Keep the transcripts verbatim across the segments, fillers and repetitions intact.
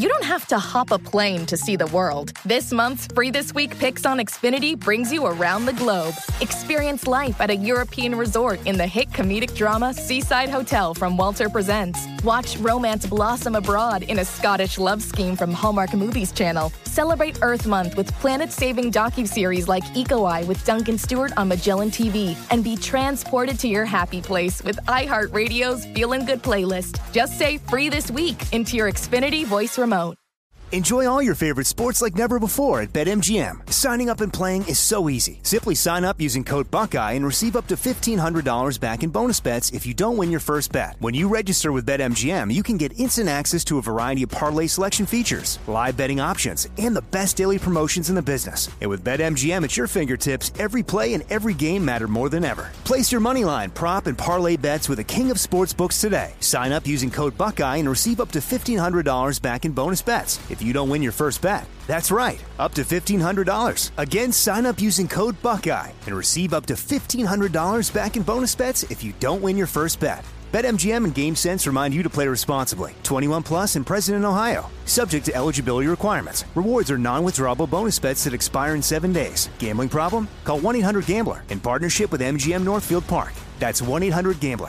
you don't have to hop a plane to see the world. This month's Free This Week Picks on Xfinity brings you around the globe. Experience life at a European resort in the hit comedic drama Seaside Hotel from Walter Presents. Watch romance blossom abroad in a Scottish love scheme from Hallmark Movies Channel. Celebrate Earth Month with planet-saving docuseries like Eco Eye with Duncan Stewart on Magellan T V. And be transported to your happy place with iHeartRadio's Feelin' Good playlist. Just say Free This Week into your Xfinity voice remote. Enjoy all your favorite sports like never before at BetMGM. Signing up and playing is so easy. Simply sign up using code Buckeye and receive up to fifteen hundred dollars back in bonus bets if you don't win your first bet. When you register with BetMGM, you can get instant access to a variety of parlay selection features, live betting options, and the best daily promotions in the business. And with BetMGM at your fingertips, every play and every game matter more than ever. Place your moneyline, prop, and parlay bets with the king of sportsbooks today. Sign up using code Buckeye and receive up to fifteen hundred dollars back in bonus bets if you don't win your first bet. That's right, up to fifteen hundred dollars. Again, sign up using code Buckeye and receive up to fifteen hundred dollars back in bonus bets if you don't win your first bet. BetMGM and GameSense remind you to play responsibly. twenty-one plus and present in Ohio. Subject to eligibility requirements. Rewards are non-withdrawable bonus bets that expire in seven days. Gambling problem? Call one eight hundred gambler in partnership with M G M Northfield Park. That's one eight hundred gambler.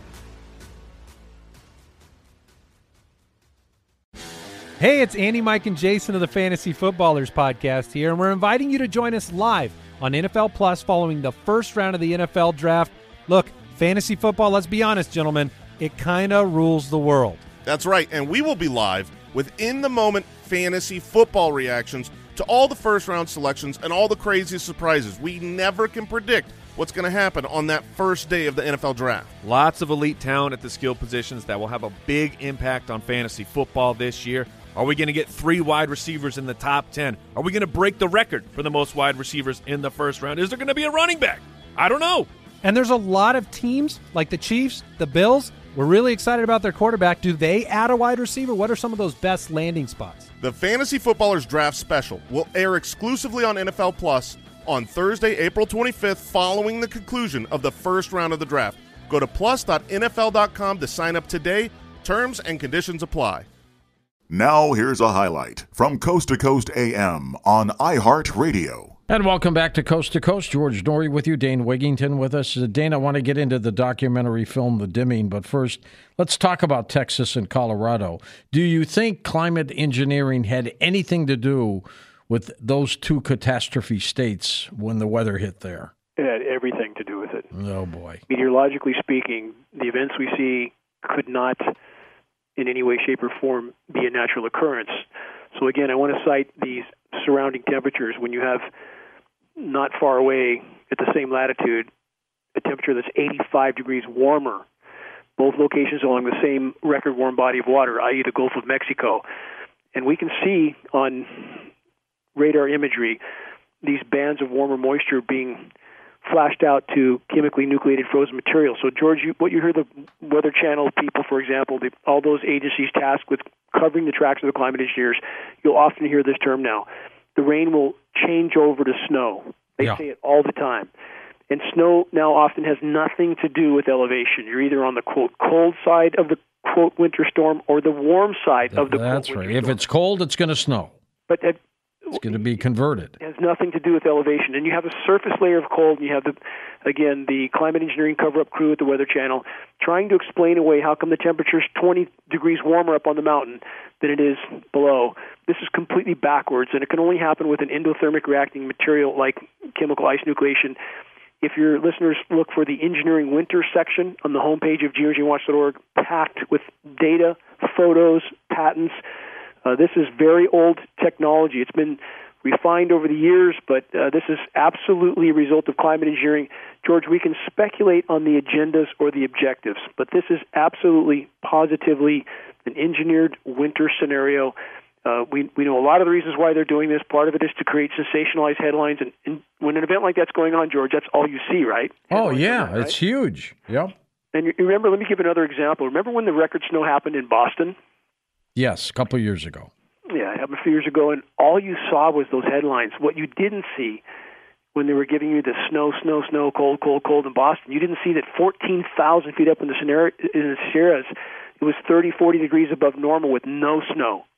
Hey, it's Andy, Mike, and Jason of the Fantasy Footballers podcast here, and we're inviting you to join us live on N F L Plus following the first round of the N F L Draft. Look, fantasy football, let's be honest, gentlemen, it kind of rules the world. That's right, and we will be live with in-the-moment fantasy football reactions to all the first-round selections and all the crazy surprises. We never can predict what's going to happen on that first day of the N F L Draft. Lots of elite talent at the skill positions that will have a big impact on fantasy football this year. Are we going to get three wide receivers in the top ten? Are we going to break the record for the most wide receivers in the first round? Is there going to be a running back? I don't know. And there's a lot of teams like the Chiefs, the Bills. We're really excited about their quarterback. Do they add a wide receiver? What are some of those best landing spots? The Fantasy Footballers Draft Special will air exclusively on N F L Plus on Thursday, April twenty-fifth, following the conclusion of the first round of the draft. Go to plus dot N F L dot com to sign up today. Terms and conditions apply. Now here's a highlight from Coast to Coast A M on iHeartRadio. And welcome back to Coast to Coast. George Norrie with you, Dane Wigington with us. Uh, Dane, I want to get into the documentary film, The Dimming, but first, let's talk about Texas and Colorado. Do you think climate engineering had anything to do with those two catastrophe states when the weather hit there? It had everything to do with it. Oh, boy. Meteorologically speaking, the events we see could not in any way, shape, or form be a natural occurrence. So again, I want to cite these surrounding temperatures. When you have not far away at the same latitude a temperature that's eighty-five degrees warmer, both locations along the same record warm body of water, that is the Gulf of Mexico. And we can see on radar imagery these bands of warmer moisture being flashed out to chemically nucleated frozen material. So, George, you, what you hear the Weather Channel people, for example, the, all those agencies tasked with covering the tracks of the climate engineers, you'll often hear this term now. The rain will change over to snow. They yeah. say it all the time. And snow now often has nothing to do with elevation. You're either on the, quote, cold side of the, quote, winter storm or the warm side of the, That's quote, right. winter If storm. it's cold, it's going to snow. But that, It's going to be converted. It has nothing to do with elevation. And you have a surface layer of cold, and you have, the, again, the climate engineering cover-up crew at the Weather Channel trying to explain away how come the temperature's twenty degrees warmer up on the mountain than it is below. This is completely backwards, and it can only happen with an endothermic reacting material like chemical ice nucleation. If your listeners look for the engineering winter section on the homepage of geology watch dot org, packed with data, photos, patents. Uh, this is very old technology. It's been refined over the years, but uh, this is absolutely a result of climate engineering. George, we can speculate on the agendas or the objectives, but this is absolutely, positively an engineered winter scenario. Uh, we we know a lot of the reasons why they're doing this. Part of it is to create sensationalized headlines, and, and when an event like that's going on, George, that's all you see, right? Oh, Headlines yeah, that, right? it's huge. Yep. And you remember, let me give another example. Remember when the record snow happened in Boston? Yes, a couple of years ago. Yeah, it happened a few years ago, and all you saw was those headlines. What you didn't see when they were giving you the snow, snow, snow, cold, cold, cold in Boston, you didn't see that fourteen thousand feet up in the, Sierra, in the Sierras, it was thirty, forty degrees above normal with no snow.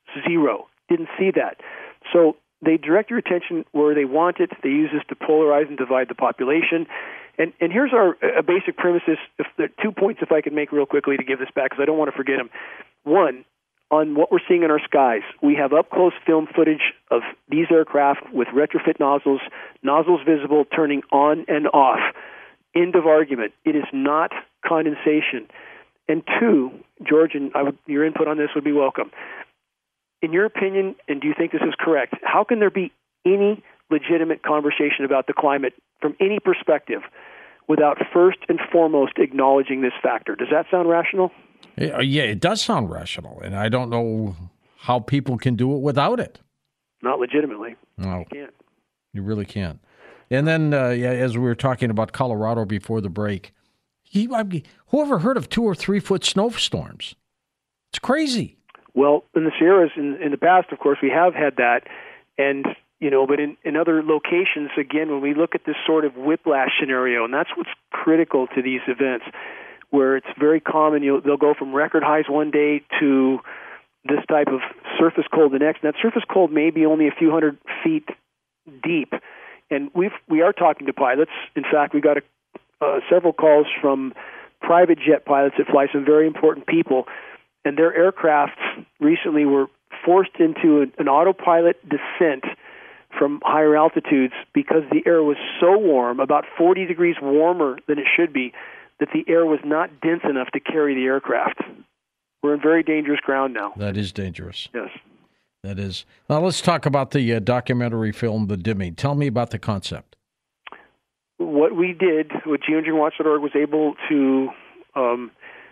Zero. Didn't see that. So they direct your attention where they want it. They use this to polarize and divide the population. And and here's our a basic premises. If there are two points, if I could make real quickly to give this back, because I don't want to forget them. One, on what we're seeing in our skies, we have up-close film footage of these aircraft with retrofit nozzles, nozzles visible, turning on and off. End of argument. It is not condensation. And two, George, and I would, your input on this would be welcome. In your opinion, and do you think this is correct, how can there be any legitimate conversation about the climate from any perspective without first and foremost acknowledging this factor? Does that sound rational? Yeah, it does sound rational, and I don't know how people can do it without it. Not legitimately. No, you can't. You really can't. And then, uh, yeah, as we were talking about Colorado before the break, he, I mean, who ever heard of two or three foot snowstorms? It's crazy. Well, in the Sierras, in, in the past, of course, we have had that, and you know, but in, in other locations, again, when we look at this sort of whiplash scenario, and that's what's critical to these events, where it's very common, you'll, they'll go from record highs one day to this type of surface cold the next, and that surface cold may be only a few hundred feet deep, and we've we are talking to pilots. In fact, we got a, uh, several calls from private jet pilots that fly some very important people. And their aircraft recently were forced into an, an autopilot descent from higher altitudes because the air was so warm, about forty degrees warmer than it should be, that the air was not dense enough to carry the aircraft. We're in very dangerous ground now. That is dangerous. Yes. That is. Now let's talk about the uh, documentary film, The Dimming. Tell me about the concept. What we did, what geoengineering watch dot org was able to um,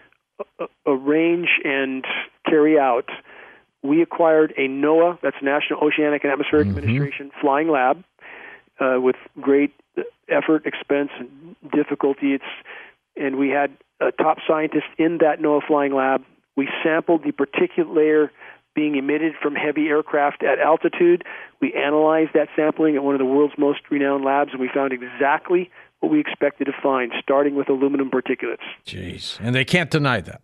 arrange and carry out, we acquired a NOAA, that's National Oceanic and Atmospheric mm-hmm. Administration, flying lab uh, with great effort, expense, and difficulty. It's and we had a top scientist in that NOAA flying lab. We sampled the particulate layer being emitted from heavy aircraft at altitude. We analyzed that sampling at one of the world's most renowned labs, and we found exactly what we expected to find, starting with aluminum particulates. Jeez. And they can't deny that.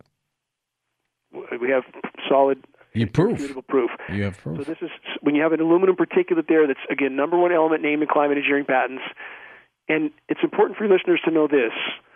We have solid, you proof. beautiful proof. You have proof. So this is, when you have an aluminum particulate there that's, again, number one element named in climate engineering patents, and it's important for your listeners to know this,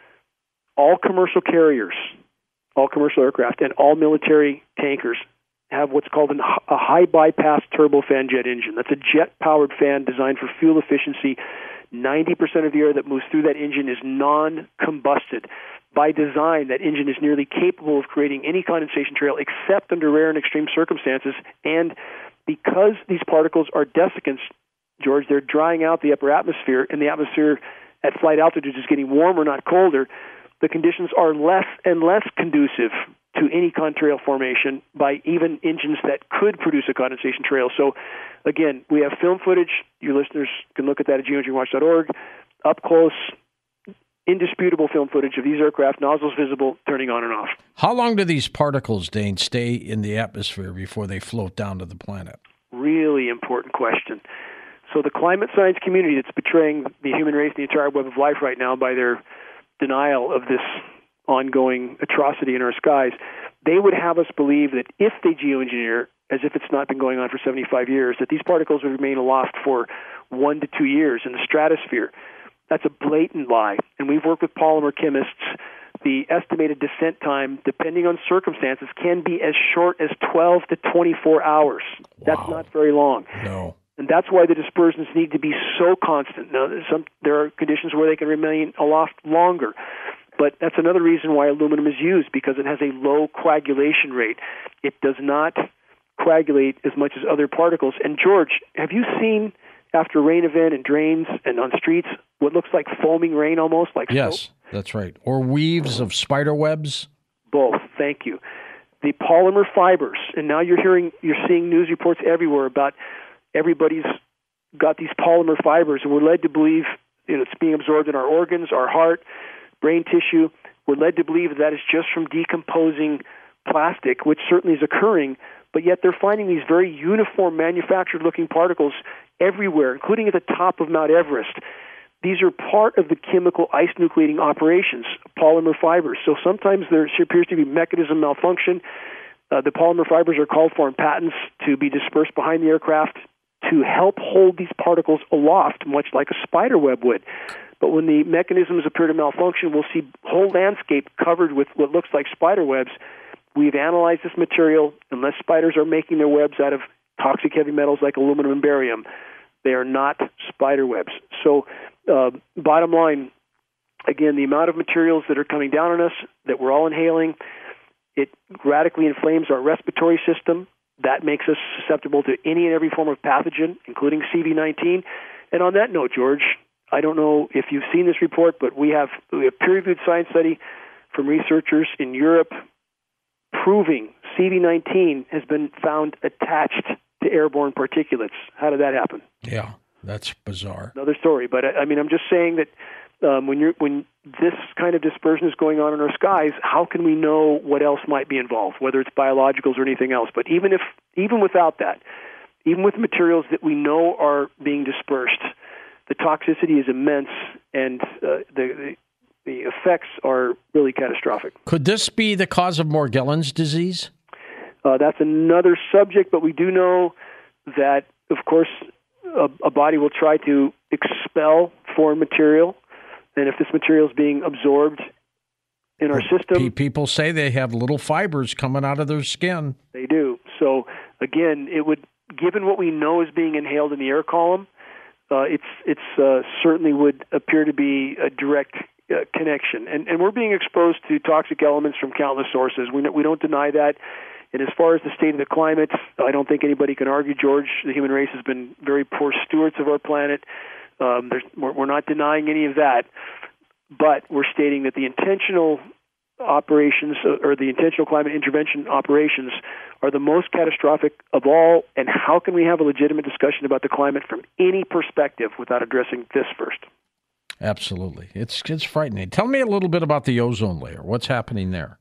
all commercial carriers, all commercial aircraft, and all military tankers have what's called an, a high-bypass turbofan jet engine. That's a jet-powered fan designed for fuel efficiency. ninety percent of the air that moves through that engine is non-combusted. By design, that engine is nearly capable of creating any condensation trail except under rare and extreme circumstances. And because these particles are desiccants, George, they're drying out the upper atmosphere, and the atmosphere at flight altitudes is getting warmer, not colder. The conditions are less and less conducive to any contrail formation by even engines that could produce a condensation trail. So, again, we have film footage. Your listeners can look at that at geoengineering watch dot org. Up close, indisputable film footage of these aircraft, nozzles visible, turning on and off. How long do these particles, Dane, stay in the atmosphere before they float down to the planet? Really important question. So the climate science community that's betraying the human race and the entire web of life right now by their denial of this ongoing atrocity in our skies, they would have us believe that if they geoengineer, as if it's not been going on for seventy-five years, that these particles would remain aloft for one to two years in the stratosphere. That's a blatant lie. And we've worked with polymer chemists. The estimated descent time, depending on circumstances, can be as short as twelve to twenty-four hours. Wow. That's not very long. No. And that's why the dispersions need to be so constant. Now, some, there are conditions where they can remain aloft longer. But that's another reason why aluminum is used, because it has a low coagulation rate. It does not coagulate as much as other particles. And, George, have you seen, after a rain event and drains and on streets, what looks like foaming rain almost? like Yes, soap? That's right. Or weaves of spider webs? Both, thank you. The polymer fibers, and now you're hearing, you're seeing news reports everywhere about everybody's got these polymer fibers, and we're led to believe, you know, it's being absorbed in our organs, our heart, brain tissue. We're led to believe that is just from decomposing plastic, which certainly is occurring, but yet they're finding these very uniform manufactured-looking particles everywhere, including at the top of Mount Everest. These are part of the chemical ice nucleating operations, polymer fibers. So sometimes there appears to be mechanism malfunction. Uh, the polymer fibers are called for in patents to be dispersed behind the aircraft to help hold these particles aloft, much like a spider web would. But when the mechanisms appear to malfunction, we'll see whole landscape covered with what looks like spider webs. We've analyzed this material. Unless spiders are making their webs out of toxic heavy metals like aluminum and barium, they are not spider webs. So, uh, bottom line, again, the amount of materials that are coming down on us that we're all inhaling, it radically inflames our respiratory system. That makes us susceptible to any and every form of pathogen, including C V nineteen. And on that note, George, I don't know if you've seen this report, but we have, we have peer-reviewed science study from researchers in Europe proving C V nineteen has been found attached to airborne particulates. How did that happen? Yeah, that's bizarre. Another story. But, I mean, I'm just saying that um, when you're when this kind of dispersion is going on in our skies, how can we know what else might be involved, whether it's biologicals or anything else? But even if even without that, even with materials that we know are being dispersed, the toxicity is immense, and uh, the, the the effects are really catastrophic. Could this be the cause of Morgellons disease? Uh, that's another subject, but we do know that, of course, a, a body will try to expel foreign material, and if this material is being absorbed in our system... People say they have little fibers coming out of their skin. They do. So, again, it would, given what we know is being inhaled in the air column, uh, it's it's uh, certainly would appear to be a direct uh, connection. And, and we're being exposed to toxic elements from countless sources. We, we don't deny that. And as far as the state of the climate, I don't think anybody can argue, George. The human race has been very poor stewards of our planet. Um, there's, we're, we're not denying any of that. But we're stating that the intentional operations or the intentional climate intervention operations are the most catastrophic of all. And how can we have a legitimate discussion about the climate from any perspective without addressing this first? Absolutely. It's it's frightening. Tell me a little bit about the ozone layer. What's happening there?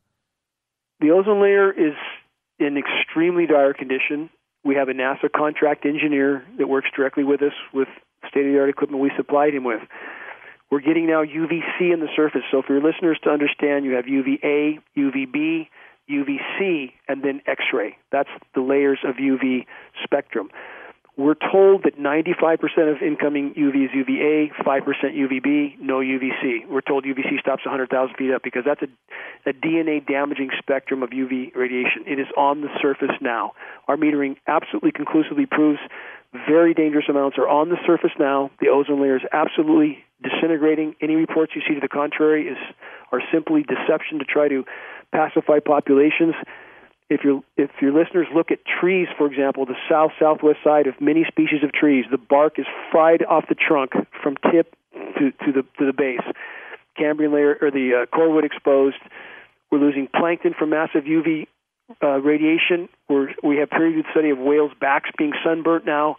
The ozone layer is in extremely dire condition. We have a NASA contract engineer that works directly with us with state-of-the-art equipment we supplied him with. We're getting now U V C in the surface. So for your listeners to understand, you have U V A, U V B, U V C, and then X-ray. That's the layers of U V spectrum. We're told that ninety-five percent of incoming U V is U V A, five percent U V B, no U V C. We're told U V C stops one hundred thousand feet up because that's a, a D N A-damaging spectrum of U V radiation. It is on the surface now. Our metering absolutely conclusively proves very dangerous amounts are on the surface now. The ozone layer is absolutely disintegrating. Any reports you see to the contrary is are simply deception to try to pacify populations. If your if your listeners look at trees, for example, the south southwest side of many species of trees, the bark is fried off the trunk from tip to, to the to the base. Cambrian layer or the uh, core wood exposed. We're losing plankton from massive U V uh, radiation. We're, we have peer-reviewed study of whales' backs being sunburnt now.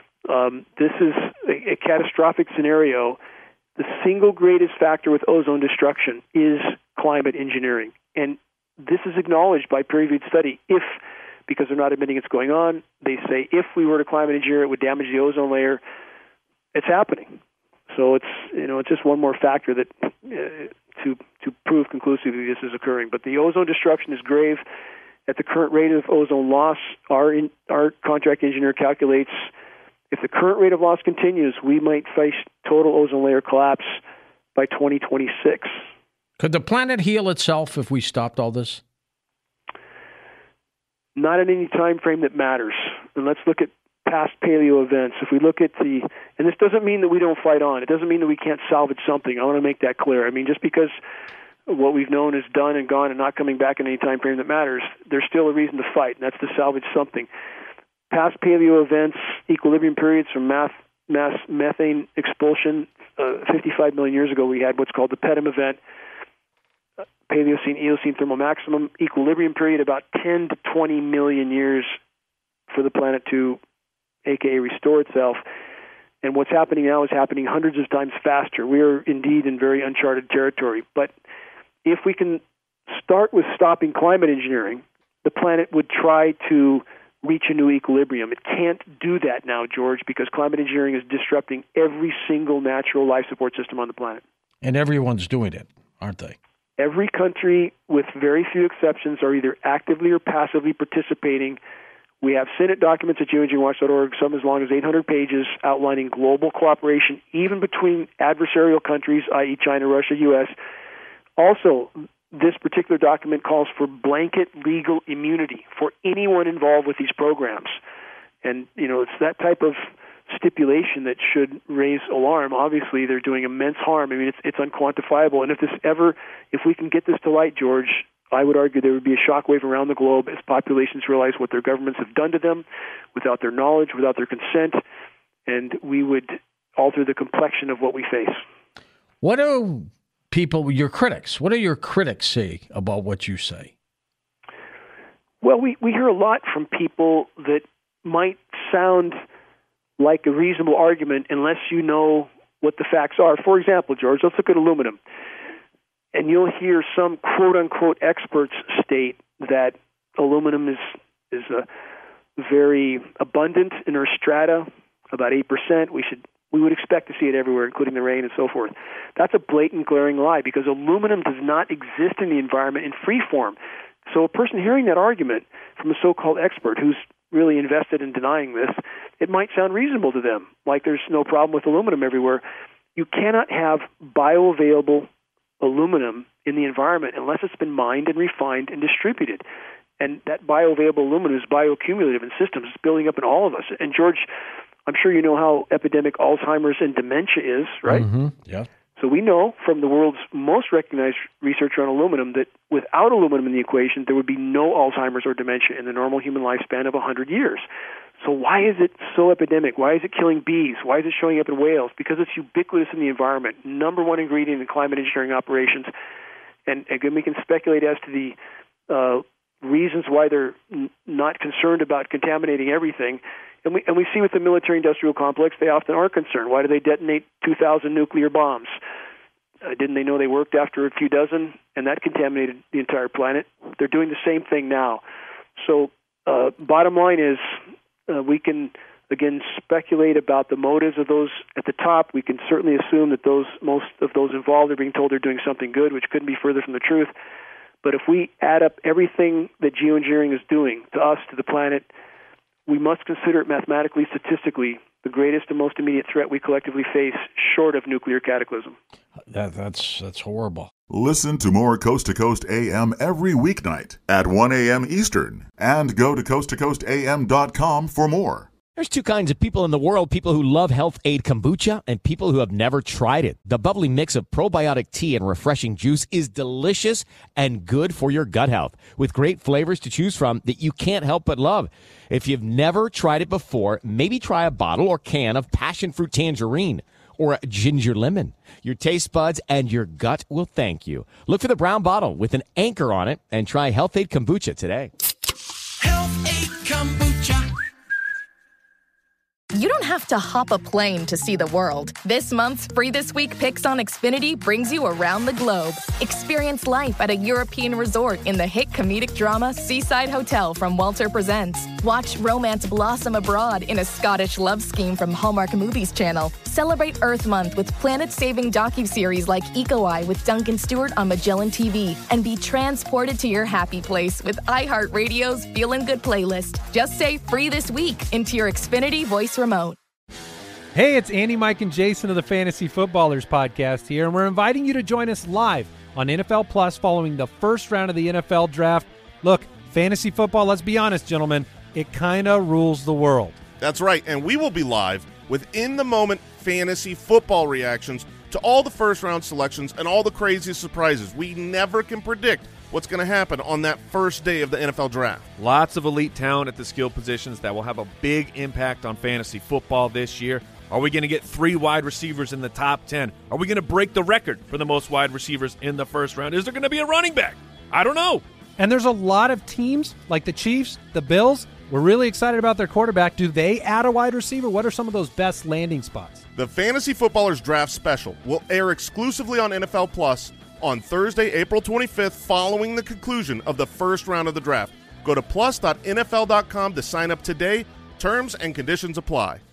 Um, this is a, a catastrophic scenario. The single greatest factor with ozone destruction is climate engineering, and this is acknowledged by peer-reviewed study. If, because they're not admitting it's going on, they say if we were to climate engineer, it would damage the ozone layer. It's happening. So it's you know it's just one more factor that uh, to to prove conclusively this is occurring. But the ozone destruction is grave. At the current rate of ozone loss, our in, our contract engineer calculates if the current rate of loss continues, we might face total ozone layer collapse by twenty twenty-six. Could the planet heal itself if we stopped all this? Not in any time frame that matters. And let's look at past paleo events. If we look at the, and this doesn't mean that we don't fight on. It doesn't mean that we can't salvage something. I want to make that clear. I mean, just because what we've known is done and gone and not coming back in any time frame that matters, there's still a reason to fight, and that's to salvage something. Past paleo events, equilibrium periods from mass, mass methane expulsion. Uh, fifty-five million years ago, we had what's called the P E T M event. Paleocene, Eocene thermal maximum, equilibrium period about ten to twenty million years for the planet to, aka restore itself. And what's happening now is happening hundreds of times faster. We are indeed in very uncharted territory. But if we can start with stopping climate engineering, the planet would try to reach a new equilibrium. It can't do that now, George, because climate engineering is disrupting every single natural life support system on the planet. And everyone's doing it, aren't they? Every country, with very few exceptions, are either actively or passively participating. We have Senate documents at geoengineering watch dot org, some as long as eight hundred pages, outlining global cooperation, even between adversarial countries, that is. China, Russia, U S. Also, this particular document calls for blanket legal immunity for anyone involved with these programs. And, you know, it's that type of stipulation that should raise alarm. Obviously, they're doing immense harm. I mean, it's it's unquantifiable. And if this ever, if we can get this to light, George, I would argue there would be a shockwave around the globe as populations realize what their governments have done to them without their knowledge, without their consent, and we would alter the complexion of what we face. What do people, your critics, what do your critics say about what you say? Well, we, we hear a lot from people that might sound like a reasonable argument unless you know what the facts are. For example, George, let's look at aluminum. And you'll hear some quote-unquote experts state that aluminum is is uh, very abundant in our strata, about eight percent. We should we would expect to see it everywhere, including the rain and so forth. That's a blatant, glaring lie, because aluminum does not exist in the environment in free form. So a person hearing that argument from a so-called expert who's really invested in denying this, it might sound reasonable to them, like there's no problem with aluminum everywhere. You cannot have bioavailable aluminum in the environment unless it's been mined and refined and distributed. And that bioavailable aluminum is bioaccumulative in systems. It's building up in all of us. And George, I'm sure you know how epidemic Alzheimer's and dementia is, right? Mm-hmm. Yeah. So we know from the world's most recognized researcher on aluminum that without aluminum in the equation, there would be no Alzheimer's or dementia in the normal human lifespan of one hundred years. So why is it so epidemic? Why is it killing bees? Why is it showing up in whales? Because it's ubiquitous in the environment, number one ingredient in climate engineering operations. And again, we can speculate as to the uh, reasons why they're n- not concerned about contaminating everything. And we and we see with the military-industrial complex, they often are concerned. Why do they detonate two thousand nuclear bombs? Uh, didn't they know they worked after a few dozen, and that contaminated the entire planet? They're doing the same thing now. So uh, bottom line is, uh, we can, again, speculate about the motives of those at the top. We can certainly assume that those most of those involved are being told they're doing something good, which couldn't be further from the truth. But if we add up everything that geoengineering is doing to us, to the planet, we must consider it mathematically, statistically, the greatest and most immediate threat we collectively face, short of nuclear cataclysm. That, that's that's horrible. Listen to more Coast to Coast A M every weeknight at one a.m. Eastern. And go to coast to coast a m dot com for more. There's two kinds of people in the world, people who love Health Aid Kombucha and people who have never tried it. The bubbly mix of probiotic tea and refreshing juice is delicious and good for your gut health, with great flavors to choose from that you can't help but love. If you've never tried it before, maybe try a bottle or can of passion fruit tangerine or a ginger lemon. Your taste buds and your gut will thank you. Look for the brown bottle with an anchor on it and try Health Aid Kombucha today. Health Aid Kombucha. You don't have to hop a plane to see the world. This month's Free This Week Picks on Xfinity brings you around the globe. Experience life at a European resort in the hit comedic drama Seaside Hotel from Walter Presents. Watch romance blossom abroad in a Scottish love scheme from Hallmark Movies Channel. Celebrate Earth Month with planet-saving docuseries like Eco Eye with Duncan Stewart on Magellan T V. And be transported to your happy place with iHeartRadio's Feelin' Good playlist. Just say Free This Week into your Xfinity voice remote. Hey, it's Andy, Mike, and Jason of the Fantasy Footballers podcast here, and we're inviting you to join us live on N F L Plus following the first round of the N F L Draft. Look, fantasy football, let's be honest, gentlemen, it kind of rules the world. That's right, and we will be live with in-the-moment fantasy football reactions to all the first-round selections and all the crazy surprises. We never can predict what's going to happen on that first day of the N F L Draft. Lots of elite talent at the skill positions that will have a big impact on fantasy football this year. Are we going to get three wide receivers in the top ten? Are we going to break the record for the most wide receivers in the first round? Is there going to be a running back? I don't know. And there's a lot of teams like the Chiefs, the Bills. We're really excited about their quarterback. Do they add a wide receiver? What are some of those best landing spots? The Fantasy Footballers Draft Special will air exclusively on N F L Plus on Thursday, April twenty-fifth, following the conclusion of the first round of the draft. Go to plus dot N F L dot com to sign up today. Terms and conditions apply.